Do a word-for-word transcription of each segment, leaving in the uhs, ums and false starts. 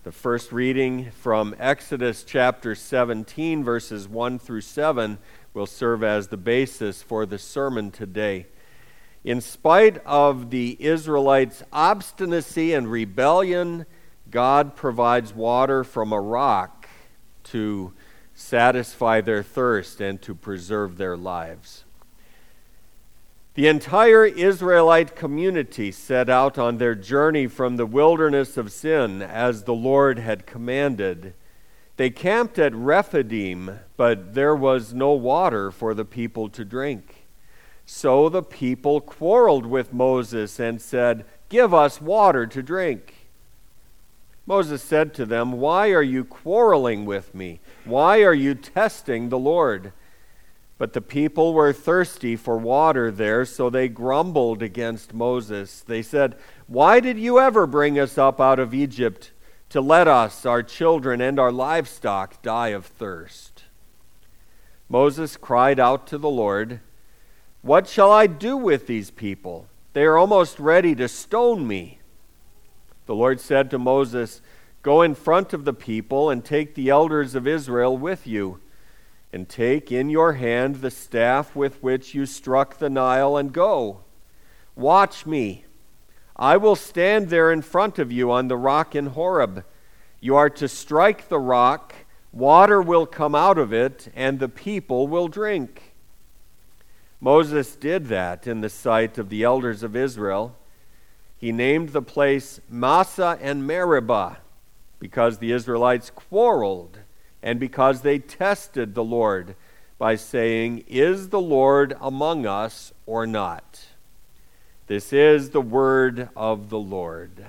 The first reading from Exodus chapter seventeen, verses one through seven, will serve as the basis for the sermon today. In spite of the Israelites' obstinacy and rebellion, God provides water from a rock to satisfy their thirst and to preserve their lives. The entire Israelite community set out on their journey from the wilderness of sin as the Lord had commanded. They camped at Rephidim, but there was no water for the people to drink. So the people quarreled with Moses and said, "Give us water to drink." Moses said to them, "Why are you quarreling with me? Why are you testing the Lord?" But the people were thirsty for water there, so they grumbled against Moses. They said, "Why did you ever bring us up out of Egypt to let us, our children, and our livestock die of thirst?" Moses cried out to the Lord, "What shall I do with these people? They are almost ready to stone me." The Lord said to Moses, "Go in front of the people and take the elders of Israel with you. And take in your hand the staff with which you struck the Nile and go. Watch me. I will stand there in front of you on the rock in Horeb. You are to strike the rock, water will come out of it, and the people will drink." Moses did that in the sight of the elders of Israel. He named the place Massah and Meribah because the Israelites quarreled and because they tested the Lord by saying, "Is the Lord among us or not?" This is the word of the Lord.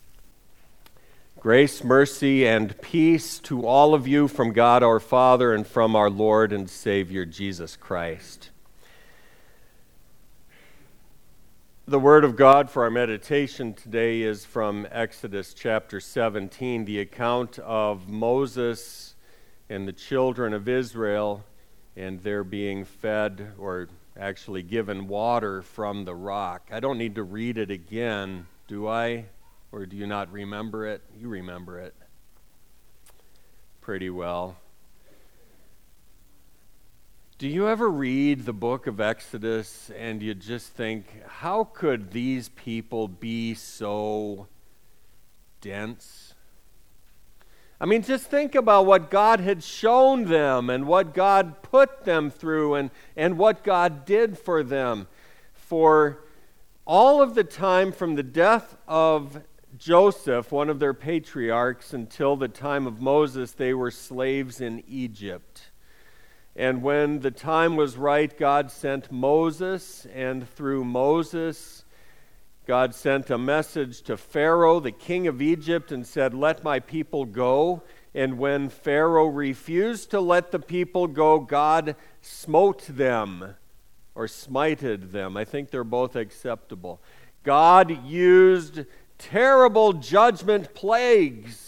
Grace, mercy, and peace to all of you from God our Father and from our Lord and Savior Jesus Christ. The word of God for our meditation today is from Exodus chapter seventeen, the account of Moses and the children of Israel, and they're being fed, or actually given water from the rock. I don't need to read it again, do I? Or do you not remember it? You remember it pretty well. Do you ever read the book of Exodus and you just think, how could these people be so dense? I mean, just think about what God had shown them and what God put them through and, and what God did for them. For all of the time from the death of Joseph, one of their patriarchs, until the time of Moses, they were slaves in Egypt. And when the time was right, God sent Moses, and through Moses, God sent a message to Pharaoh, the king of Egypt, and said, "Let my people go." And when Pharaoh refused to let the people go, God smote them, or smited them. I think they're both acceptable. God used terrible judgment plagues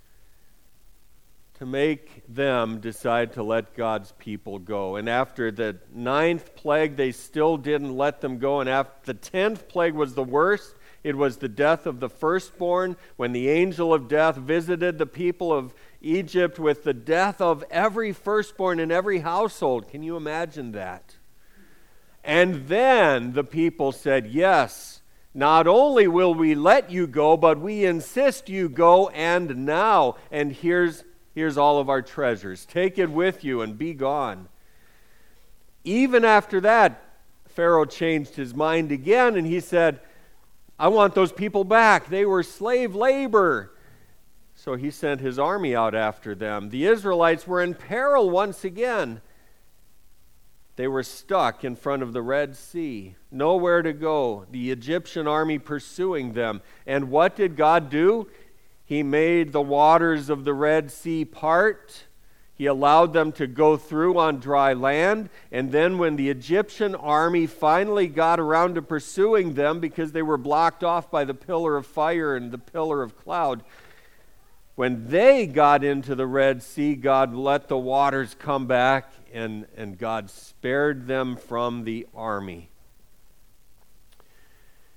to make them decide to let God's people go. And after the ninth plague, they still didn't let them go. And after the tenth plague was the worst. It was the death of the firstborn, when the angel of death visited the people of Egypt with the death of every firstborn in every household. Can you imagine that? And then the people said, "Yes, not only will we let you go, but we insist you go, and now. And here's Here's all of our treasures. Take it with you and be gone." Even after that, Pharaoh changed his mind again, and he said, "I want those people back. They were slave labor." So he sent his army out after them. The Israelites were in peril once again. They were stuck in front of the Red Sea, nowhere to go. The Egyptian army pursuing them. And what did God do? He made the waters of the Red Sea part. He allowed them to go through on dry land. And then when the Egyptian army finally got around to pursuing them, because they were blocked off by the pillar of fire and the pillar of cloud, when they got into the Red Sea, God let the waters come back, and, and God spared them from the army.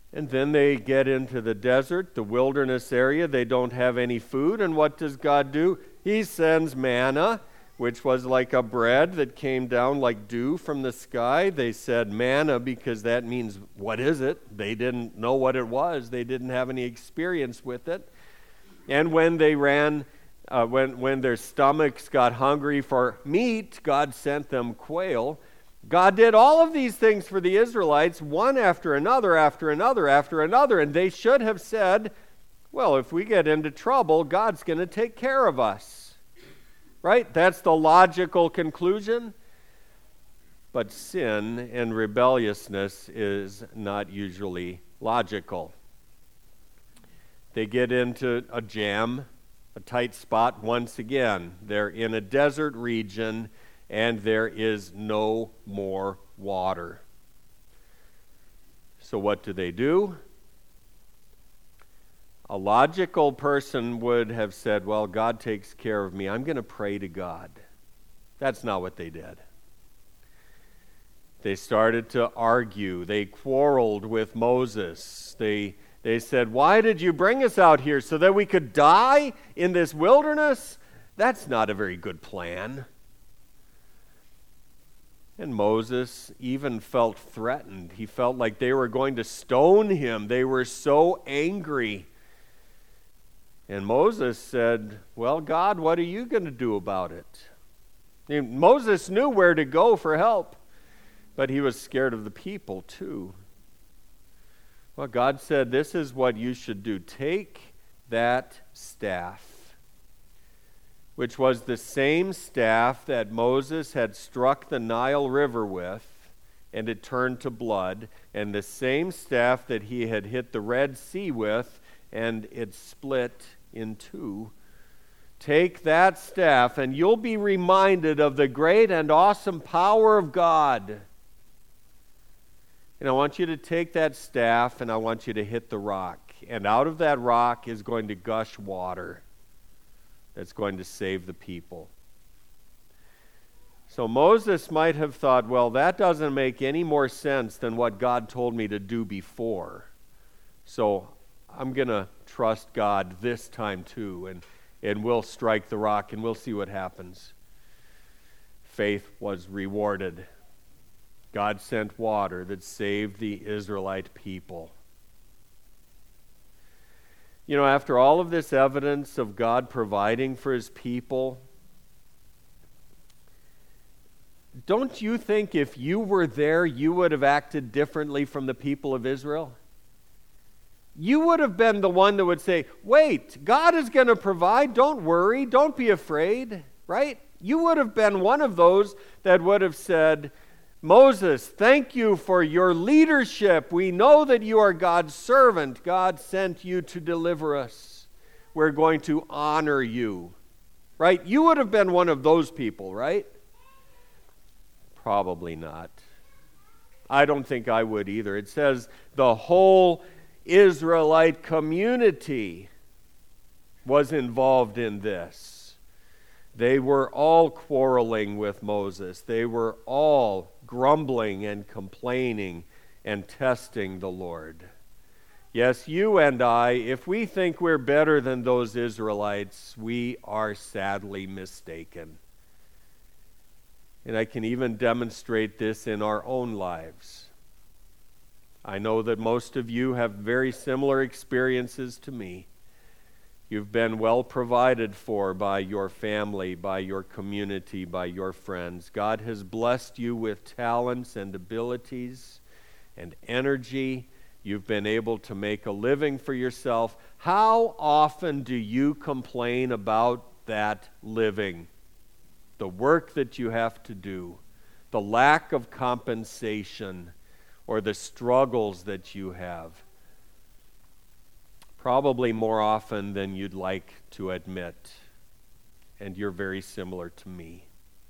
And then they get into the desert, the wilderness area. They don't have any food. And what does God do? He sends manna, which was like a bread that came down like dew from the sky. They said manna because that means, what is it? They didn't know what it was. They didn't have any experience with it. And when they ran, uh, when, when their stomachs got hungry for meat, God sent them quail. God did all of these things for the Israelites, one after another, after another, after another, and they should have said, well, if we get into trouble, God's going to take care of us. Right? That's the logical conclusion. But sin and rebelliousness is not usually logical. They get into a jam, a tight spot once again. They're in a desert region, and there is no more water. So what do they do? A logical person would have said, well, God takes care of me. I'm going to pray to God. That's not what they did. They started to argue. They quarreled with Moses. They, they said, why did you bring us out here? So that we could die in this wilderness? That's not a very good plan. And Moses even felt threatened. He felt like they were going to stone him. They were so angry. And Moses said, well, God, what are you going to do about it? And Moses knew where to go for help, but he was scared of the people too. Well, God said, this is what you should do. Take that staff, which was the same staff that Moses had struck the Nile River with, and it turned to blood, and the same staff that he had hit the Red Sea with, and it split in two. Take that staff, and you'll be reminded of the great and awesome power of God. And I want you to take that staff, and I want you to hit the rock, and out of that rock is going to gush water that's going to save the people. So Moses might have thought, well, that doesn't make any more sense than what God told me to do before. So I'm going to trust God this time too, and, and we'll strike the rock and we'll see what happens. Faith was rewarded. God sent water that saved the Israelite people. You know, after all of this evidence of God providing for his people, don't you think if you were there, you would have acted differently from the people of Israel? You would have been the one that would say, wait, God is going to provide, don't worry, don't be afraid, right? You would have been one of those that would have said, Moses, thank you for your leadership. We know that you are God's servant. God sent you to deliver us. We're going to honor you. Right? You would have been one of those people, right? Probably not. I don't think I would either. It says the whole Israelite community was involved in this. They were all quarreling with Moses. They were all grumbling and complaining and testing the Lord. Yes, you and I, if we think we're better than those Israelites, we are sadly mistaken. And I can even demonstrate this in our own lives. I know that most of you have very similar experiences to me. You've been well provided for by your family, by your community, by your friends. God has blessed you with talents and abilities and energy. You've been able to make a living for yourself. How often do you complain about that living? The work that you have to do, the lack of compensation, or the struggles that you have? Probably more often than you'd like to admit. And you're very similar to me.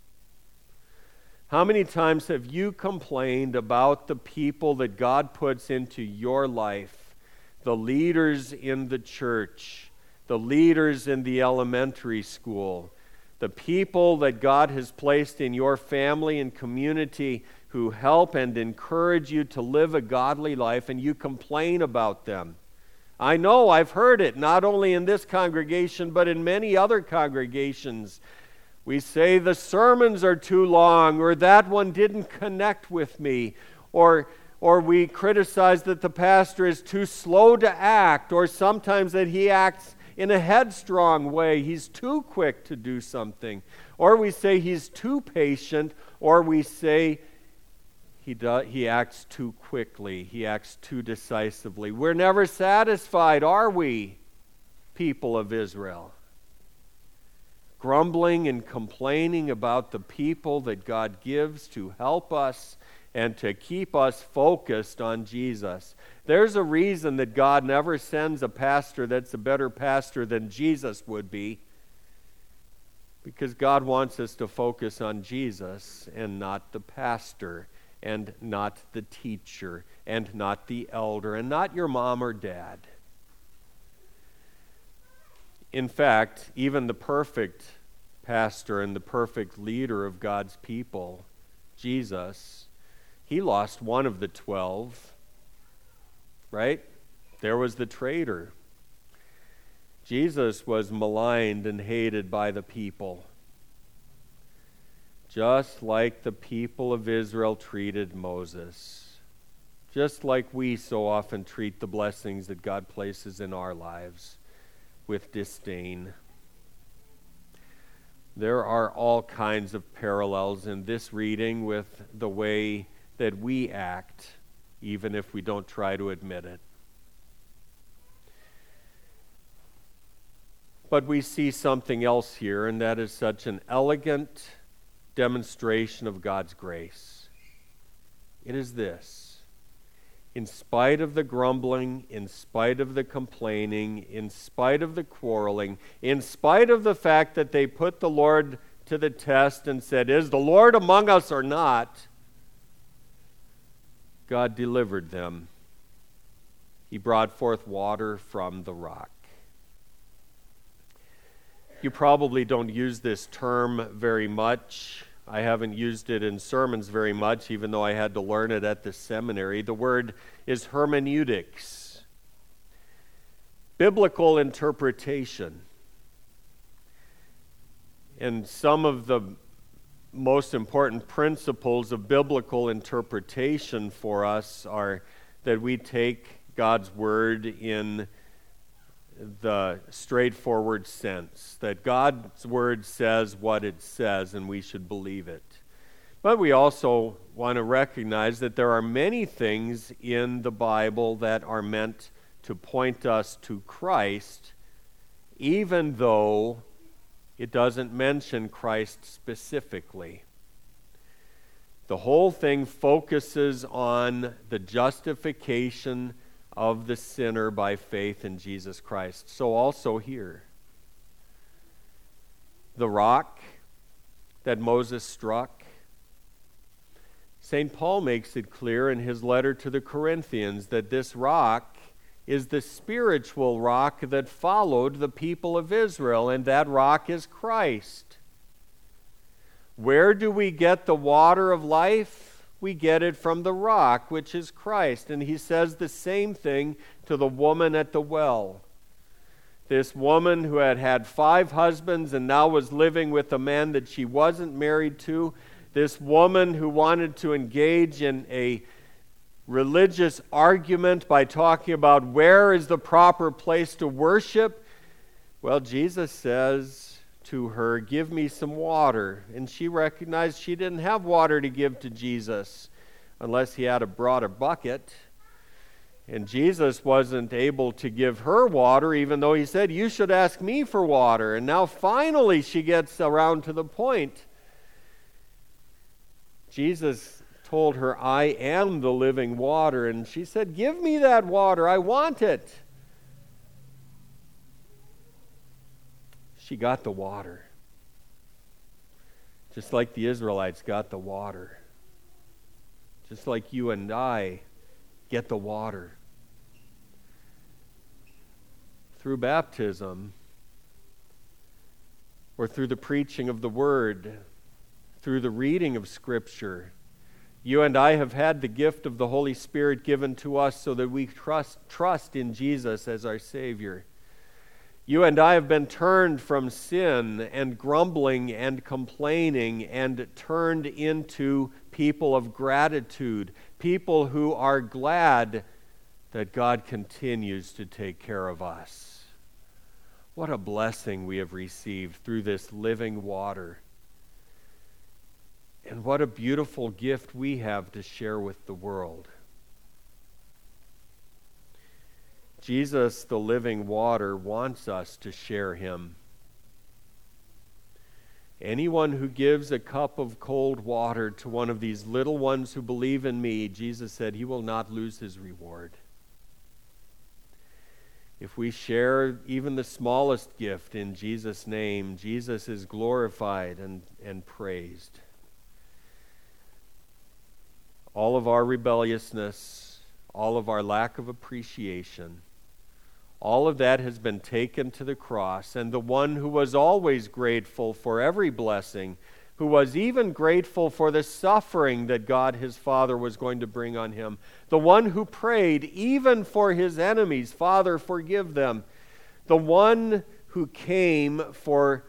How many times have you complained about the people that God puts into your life? The leaders in the church, the leaders in the elementary school, the people that God has placed in your family and community who help and encourage you to live a godly life, and you complain about them. I know, I've heard it, not only in this congregation, but in many other congregations. We say the sermons are too long, or that one didn't connect with me, or, or we criticize that the pastor is too slow to act, or sometimes that he acts in a headstrong way. He's too quick to do something. Or we say he's too patient, or we say he, do, he acts too quickly. He acts too decisively. We're never satisfied, are we, people of Israel? Grumbling and complaining about the people that God gives to help us and to keep us focused on Jesus. There's a reason that God never sends a pastor that's a better pastor than Jesus would be, because God wants us to focus on Jesus and not the pastor and not the teacher and not the elder and not your mom or dad. In fact, even the perfect pastor and the perfect leader of God's people, Jesus, he lost one of the twelve, right? There was the traitor. Jesus was maligned and hated by the people, just like the people of Israel treated Moses, just like we so often treat the blessings that God places in our lives with disdain. There are all kinds of parallels in this reading with the way that we act, even if we don't try to admit it. But we see something else here, and that is such an elegant demonstration of God's grace. It is this: in spite of the grumbling, in spite of the complaining, in spite of the quarreling, in spite of the fact that they put the Lord to the test and said, "Is the Lord among us or not?" God delivered them. He brought forth water from the rock. You probably don't use this term very much. I haven't used it in sermons very much, even though I had to learn it at the seminary. The word is hermeneutics, biblical interpretation. And some of the most important principles of biblical interpretation for us are that we take God's word in the straightforward sense, that God's word says what it says and we should believe it. But we also want to recognize that there are many things in the Bible that are meant to point us to Christ, even though it doesn't mention Christ specifically. The whole thing focuses on the justification of the sinner by faith in Jesus Christ. So also here, the rock that Moses struck, Saint Paul makes it clear in his letter to the Corinthians that this rock is the spiritual rock that followed the people of Israel, and that rock is Christ. Where do we get the water of life? We get it from the rock, which is Christ. And he says the same thing to the woman at the well. This woman who had had five husbands and now was living with a man that she wasn't married to. This woman who wanted to engage in a religious argument by talking about where is the proper place to worship. Well, Jesus says to her, "Give me some water." And she recognized she didn't have water to give to Jesus unless he had a brought a bucket. And Jesus wasn't able to give her water, even though he said, "You should ask me for water." And now finally she gets around to the point. Jesus told her, "I am the living water." And she said, "Give me that water. I want it." She got the water. Just like the Israelites got the water. Just like you and I get the water. Through baptism, or through the preaching of the Word, through the reading of Scripture, You and I have had the gift of the Holy Spirit given to us so that we trust, trust in Jesus as our Savior. You and I have been turned from sin and grumbling and complaining and turned into people of gratitude, people who are glad that God continues to take care of us. What a blessing we have received through this living water. And what a beautiful gift we have to share with the world. Jesus, the living water, wants us to share him. Anyone who gives a cup of cold water to one of these little ones who believe in me, Jesus said, he will not lose his reward. If we share even the smallest gift in Jesus' name, Jesus is glorified and, and praised. All of our rebelliousness, all of our lack of appreciation, all of that has been taken to the cross, and the one who was always grateful for every blessing, who was even grateful for the suffering that God his Father was going to bring on him, the one who prayed even for his enemies, Father, forgive them, the one who came for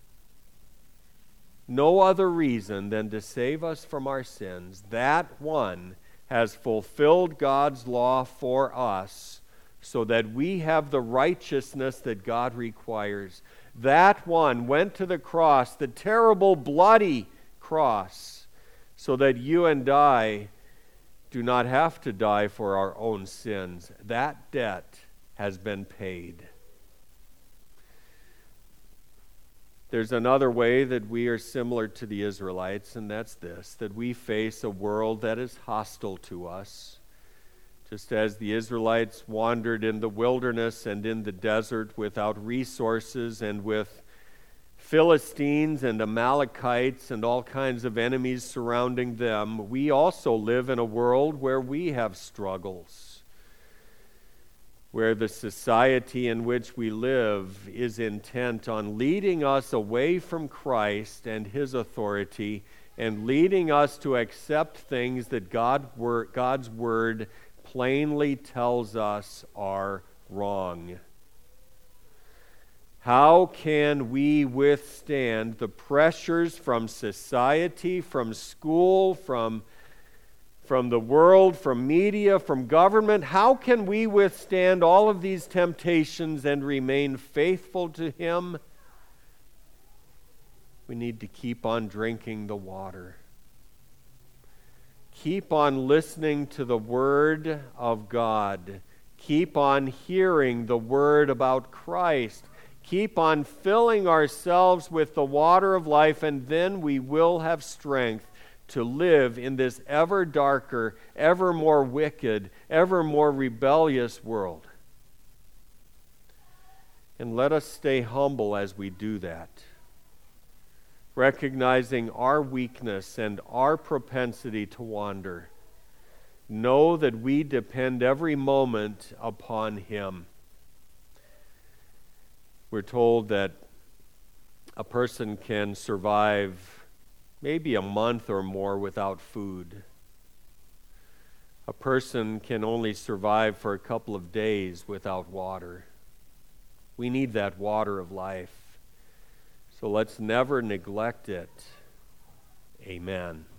no other reason than to save us from our sins, that one has fulfilled God's law for us so that we have the righteousness that God requires. That one went to the cross, the terrible bloody cross, so that you and I do not have to die for our own sins. That debt has been paid. There's another way that we are similar to the Israelites, and that's this, that we face a world that is hostile to us. Just as the Israelites wandered in the wilderness and in the desert without resources and with Philistines and Amalekites and all kinds of enemies surrounding them, we also live in a world where we have struggles, where the society in which we live is intent on leading us away from Christ and his authority and leading us to accept things that God, God's Word plainly tells us are wrong. How can we withstand the pressures from society, from school, from, from the world, from media, from government? How can we withstand all of these temptations and remain faithful to him? We need to keep on drinking the water. Keep on listening to the Word of God. Keep on hearing the Word about Christ. Keep on filling ourselves with the water of life, and then we will have strength to live in this ever darker, ever more wicked, ever more rebellious world. And let us stay humble as we do that, recognizing our weakness and our propensity to wander. Know that we depend every moment upon him. We're told that a person can survive maybe a month or more without food. A person can only survive for a couple of days without water. We need that water of life. So let's never neglect it. Amen.